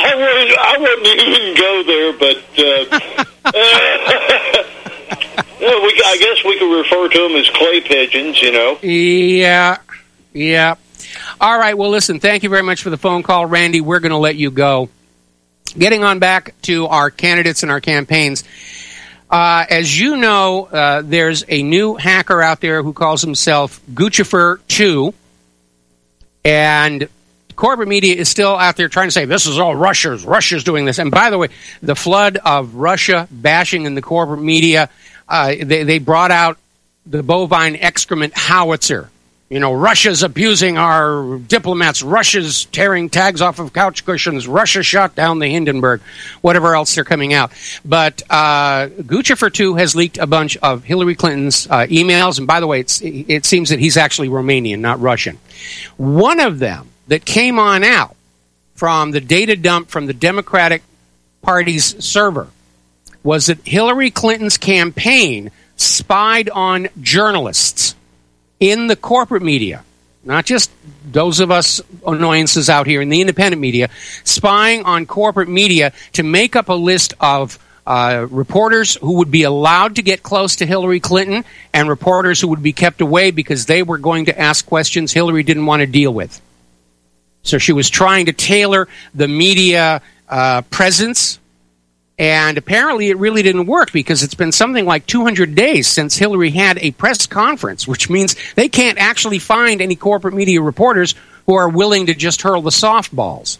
I wouldn't even go there, but I guess we could refer to them as clay pigeons, you know. Yeah. All right, well, listen, thank you very much for the phone call, Randy. We're going to let you go. Getting on back to our candidates and our campaigns. As you know, there's a new hacker out there who calls himself Guccifer2, and corporate media is still out there trying to say, this is all Russia's doing this. And by the way, the flood of Russia bashing in the corporate media, they brought out the bovine excrement howitzer. You know, Russia's abusing our diplomats. Russia's tearing tags off of couch cushions. Russia shot down the Hindenburg. Whatever else they're coming out. But Guccifer2 has leaked a bunch of Hillary Clinton's emails. And by the way, it seems that he's actually Romanian, not Russian. One of them that came on out from the data dump from the Democratic Party's server was that Hillary Clinton's campaign spied on journalists in the corporate media, not just those of us annoyances out here in the independent media, spying on corporate media to make up a list of reporters who would be allowed to get close to Hillary Clinton and reporters who would be kept away because they were going to ask questions Hillary didn't want to deal with. So she was trying to tailor the media presence. And apparently it really didn't work because it's been something like 200 days since Hillary had a press conference, which means they can't actually find any corporate media reporters who are willing to just hurl the softballs.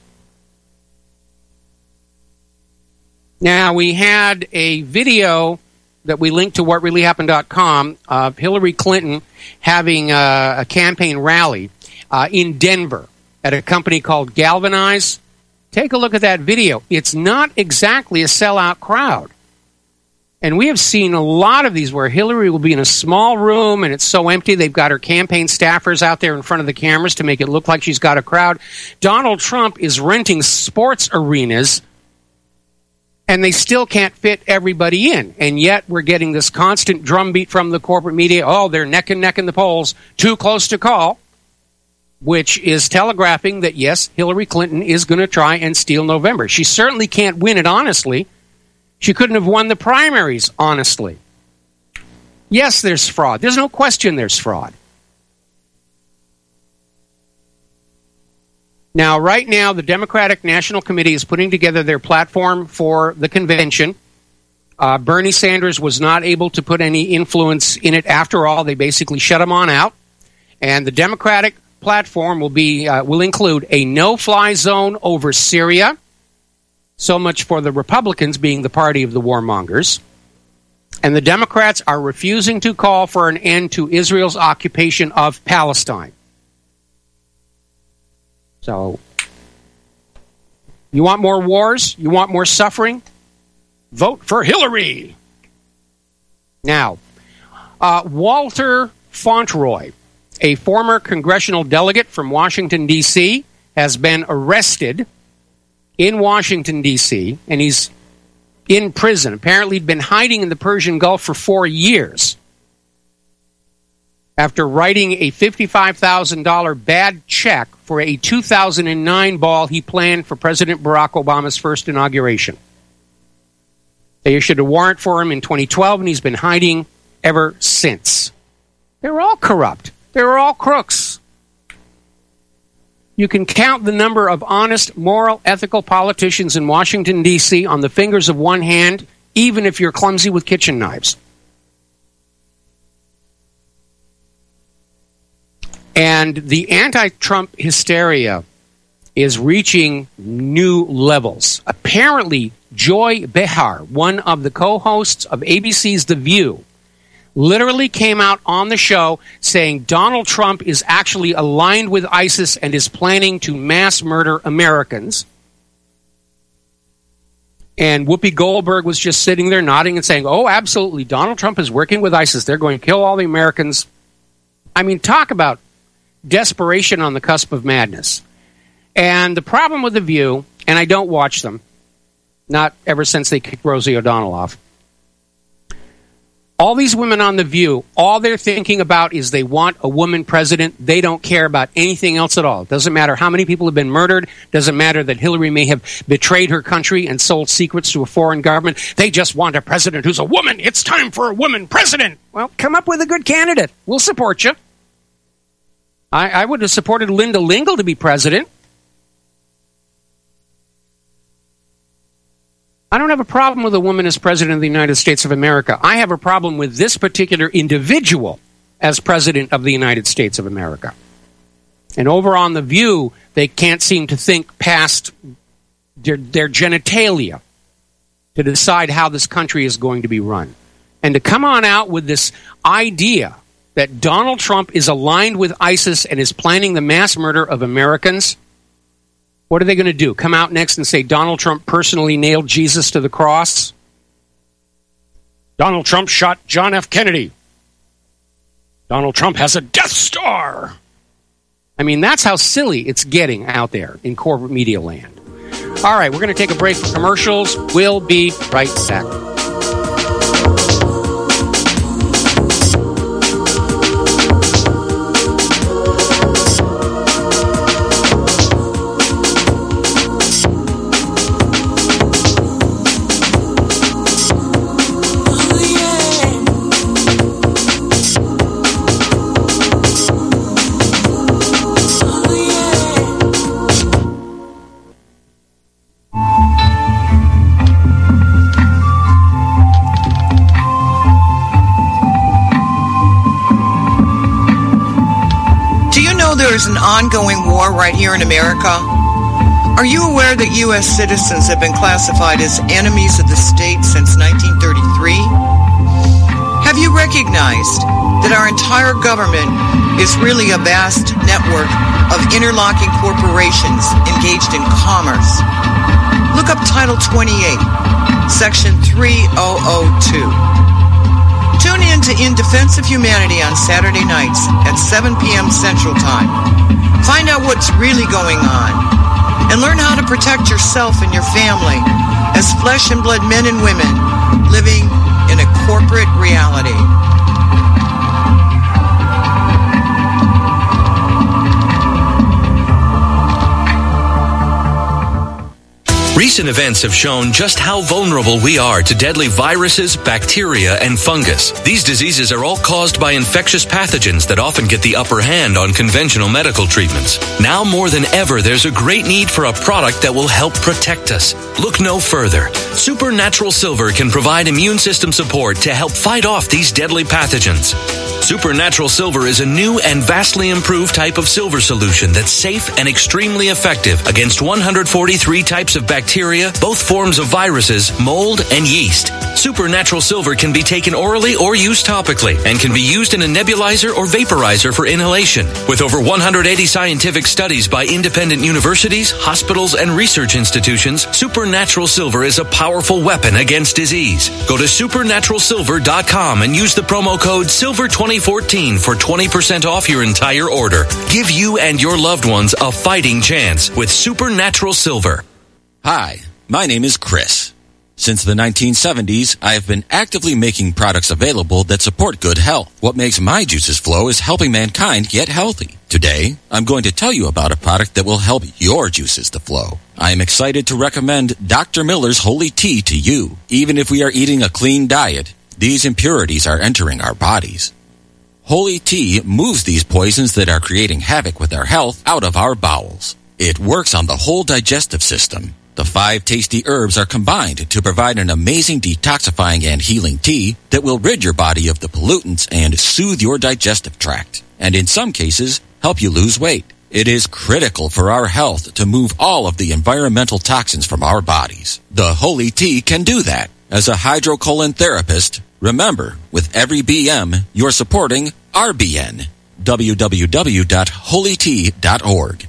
Now, we had a video that we linked to whatreallyhappened.com of Hillary Clinton having a campaign rally in Denver at a company called Galvanize. Take a look at that video. It's not exactly a sellout crowd. And we have seen a lot of these where Hillary will be in a small room and it's so empty they've got her campaign staffers out there in front of the cameras to make it look like she's got a crowd. Donald Trump is renting sports arenas and they still can't fit everybody in. And yet we're getting this constant drumbeat from the corporate media. Oh, they're neck and neck in the polls. Too close to call. Which is telegraphing that, yes, Hillary Clinton is going to try and steal November. She certainly can't win it honestly. She couldn't have won the primaries honestly. Yes, there's fraud. There's no question there's fraud. Now, right now, the Democratic National Committee is putting together their platform for the convention. Bernie Sanders was not able to put any influence in it after all. They basically shut him on out. And the Democratic platform will include a no-fly zone over Syria. So much for the Republicans being the party of the warmongers. And the Democrats are refusing to call for an end to Israel's occupation of Palestine. So, you want more wars? You want more suffering? Vote for Hillary! Now, Walter Fauntleroy, a former congressional delegate from Washington, D.C., has been arrested in Washington, D.C., and he's in prison. Apparently, he'd been hiding in the Persian Gulf for 4 years after writing a $55,000 bad check for a 2009 ball he planned for President Barack Obama's first inauguration. They issued a warrant for him in 2012, and he's been hiding ever since. They're all corrupt. They're all crooks. You can count the number of honest, moral, ethical politicians in Washington, D.C. on the fingers of one hand, even if you're clumsy with kitchen knives. And the anti-Trump hysteria is reaching new levels. Apparently, Joy Behar, one of the co-hosts of ABC's The View, literally came out on the show saying Donald Trump is actually aligned with ISIS and is planning to mass murder Americans. And Whoopi Goldberg was just sitting there nodding and saying, oh, absolutely, Donald Trump is working with ISIS. They're going to kill all the Americans. I mean, talk about desperation on the cusp of madness. And the problem with The View, and I don't watch them, not ever since they kicked Rosie O'Donnell off, All these women on The View, all they're thinking about is they want a woman president. They don't care about anything else at all. It doesn't matter how many people have been murdered. It doesn't matter that Hillary may have betrayed her country and sold secrets to a foreign government. They just want a president who's a woman. It's time for a woman president. Well, come up with a good candidate. We'll support you. I would have supported Linda Lingle to be president. I don't have a problem with a woman as president of the United States of America. I have a problem with this particular individual as president of the United States of America. And over on The View, they can't seem to think past their genitalia to decide how this country is going to be run. And to come on out with this idea that Donald Trump is aligned with ISIS and is planning the mass murder of Americans, what are they going to do? Come out next and say Donald Trump personally nailed Jesus to the cross? Donald Trump shot John F. Kennedy. Donald Trump has a Death Star. I mean, that's how silly it's getting out there in corporate media land. All right, we're going to take a break for commercials. We'll be right back. There's an ongoing war right here in America. Are you aware that U.S. citizens have been classified as enemies of the state since 1933? Have you recognized that our entire government is really a vast network of interlocking corporations engaged in commerce? Look up Title 28, Section 3002. Tune in to In Defense of Humanity on Saturday nights at 7 p.m. Central Time. Find out what's really going on and learn how to protect yourself and your family as flesh and blood men and women living in a corporate reality. Recent events have shown just how vulnerable we are to deadly viruses, bacteria, and fungus. These diseases are all caused by infectious pathogens that often get the upper hand on conventional medical treatments. Now more than ever, there's a great need for a product that will help protect us. Look no further. Supernatural Silver can provide immune system support to help fight off these deadly pathogens. Supernatural Silver is a new and vastly improved type of silver solution that's safe and extremely effective against 143 types of bacteria, both forms of viruses, mold, and yeast. Supernatural Silver can be taken orally or used topically and can be used in a nebulizer or vaporizer for inhalation. With over 180 scientific studies by independent universities, hospitals, and research institutions, Supernatural Silver is a powerful weapon against disease. Go to supernaturalsilver.com and use the promo code SILVER2014 for 20% off your entire order. Give you and your loved ones a fighting chance with Supernatural Silver. Hi, my name is Chris. Since the 1970s, I have been actively making products available that support good health. What makes my juices flow is helping mankind get healthy. Today, I'm going to tell you about a product that will help your juices to flow. I am excited to recommend Dr. Miller's Holy Tea to you. Even if we are eating a clean diet, these impurities are entering our bodies. Holy Tea moves these poisons that are creating havoc with our health out of our bowels. It works on the whole digestive system. The 5 tasty herbs are combined to provide an amazing detoxifying and healing tea that will rid your body of the pollutants and soothe your digestive tract, and in some cases, help you lose weight. It is critical for our health to move all of the environmental toxins from our bodies. The Holy Tea can do that. As a hydrocolon therapist, remember, with every BM, you're supporting RBN. www.holytea.org.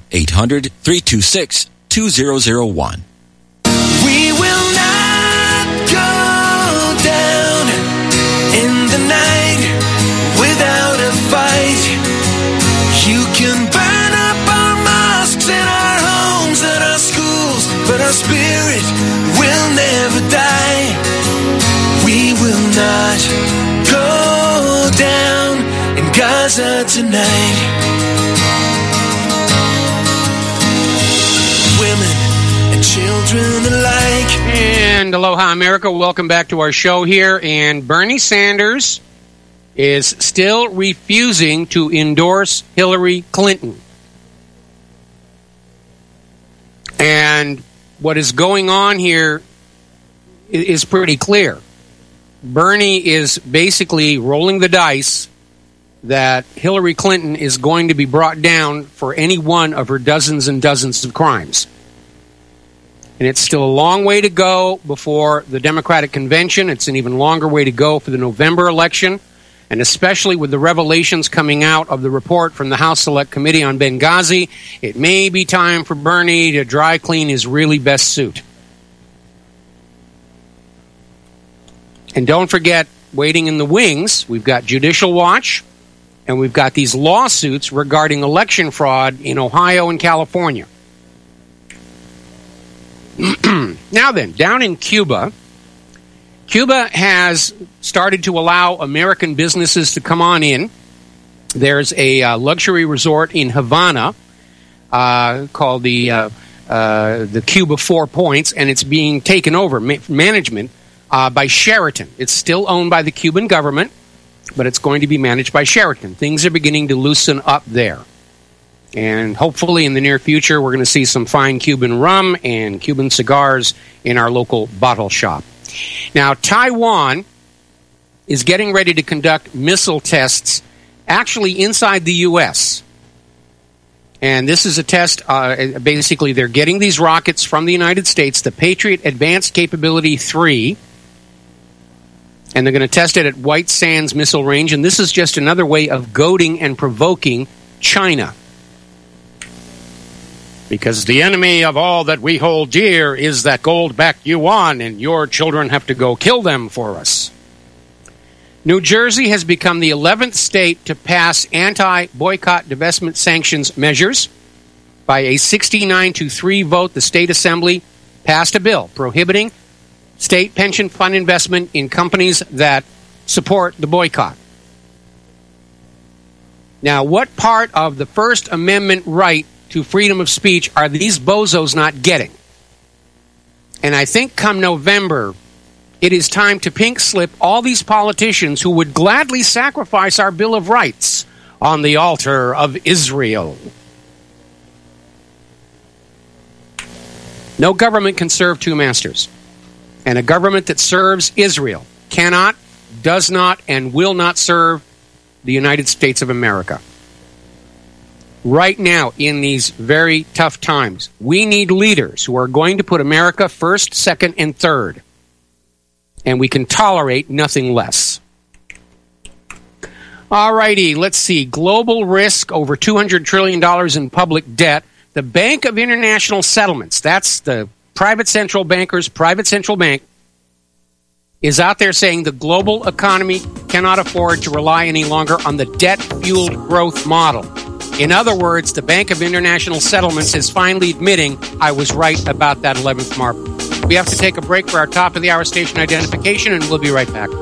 800-326-2001. We will not go down in the night without a fight. You can burn up our mosques and our homes and our schools, but our spirit will never die. We will not go Gaza tonight. Women and children alike. And aloha, America. Welcome back to our show here. And Bernie Sanders is still refusing to endorse Hillary Clinton. And what is going on here is pretty clear. Bernie is basically rolling the dice that Hillary Clinton is going to be brought down for any one of her dozens and dozens of crimes. And it's still a long way to go before the Democratic convention. It's an even longer way to go for the November election. And especially with the revelations coming out of the report from the House Select Committee on Benghazi, it may be time for Bernie to dry clean his really best suit. And don't forget, waiting in the wings, we've got Judicial Watch, and we've got these lawsuits regarding election fraud in Ohio and California. Now then, down in Cuba, Cuba has started to allow American businesses to come on in. There's a luxury resort in Havana called the Cuba Four Points, and it's being taken over, management, by Sheraton. It's still owned by the Cuban government, but it's going to be managed by Sheraton. Things are beginning to loosen up there. And hopefully in the near future, we're going to see some fine Cuban rum and Cuban cigars in our local bottle shop. Now, Taiwan is getting ready to conduct missile tests actually inside the U.S. And this is a test, basically they're getting these rockets from the United States, the Patriot Advanced Capability 3, and they're going to test it at White Sands Missile Range, and this is just another way of goading and provoking China. Because the enemy of all that we hold dear is that gold-backed yuan, and your children have to go kill them for us. New Jersey has become the 11th state to pass anti-boycott divestment sanctions measures. By a 69-3 vote, the state assembly passed a bill prohibiting state pension fund investment in companies that support the boycott. Now, what part of the First Amendment right to freedom of speech are these bozos not getting? And I think come November, it is time to pink slip all these politicians who would gladly sacrifice our Bill of Rights on the altar of Israel. No government can serve two masters. And a government that serves Israel cannot, does not, and will not serve the United States of America. Right now, in these very tough times, we need leaders who are going to put America first, second, and third. And we can tolerate nothing less. All righty, let's see. Global risk, over $200 trillion in public debt. The Bank of International Settlements, that's the private central bankers, private central bank, is out there saying the global economy cannot afford to rely any longer on the debt-fueled growth model. In other words, the Bank of International Settlements is finally admitting I was right about that 11th mark. We have to take a break for our top-of-the-hour station identification, and we'll be right back.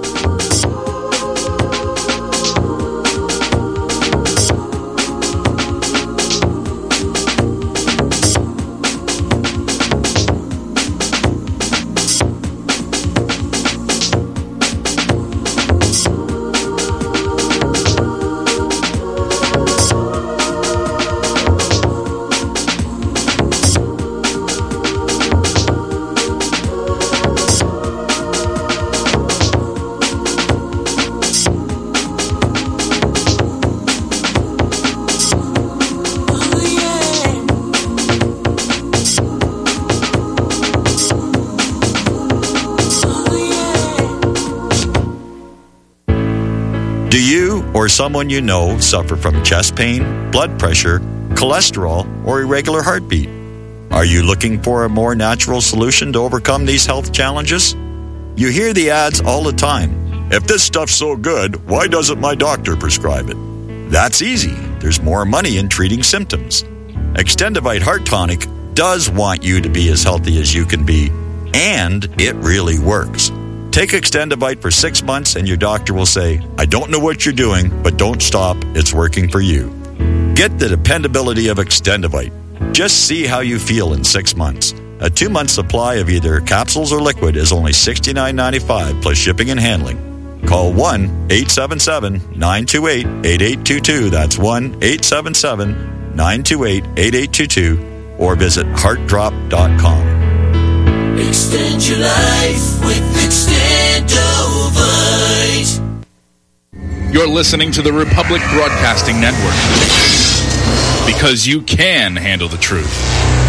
Do you or someone you know suffer from chest pain, blood pressure, cholesterol, or irregular heartbeat? Are you looking for a more natural solution to overcome these health challenges? You hear the ads all the time. If this stuff's so good, why doesn't my doctor prescribe it? That's easy. There's more money in treating symptoms. Extendivite Heart Tonic does want you to be as healthy as you can be, and it really works. Take Extendivite for 6 months and your doctor will say, I don't know what you're doing, but don't stop. It's working for you. Get the dependability of Extendivite. Just see how you feel in 6 months. A 2-month supply of either capsules or liquid is only $69.95 plus shipping and handling. Call 1-877-928-8822. That's 1-877-928-8822. Or visit heartdrop.com. Extend your life with Extendovite. You're listening to the Republic Broadcasting Network. Because you can handle the truth.